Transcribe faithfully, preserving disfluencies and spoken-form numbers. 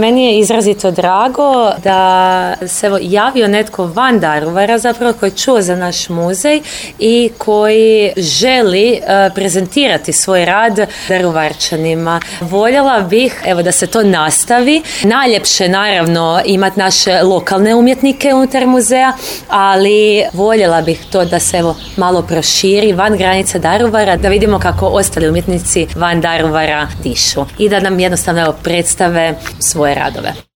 meni je izrazito drago da se evo javio netko van Daruvara zapravo koji je čuo za naš muzej i koji želi uh, prezentirati svoj rad Daruvarčanima. Voljela bih evo da se to nastavi. Najljepše naravno imati naše lokalne umjetnike unutar muzeja, ali voljela bih to da se evo malo proširi van granica Daruvara, da vidimo kako ostali umjetnici van Daruvara dišu i da nam jednostavno evo predstave svoje radove.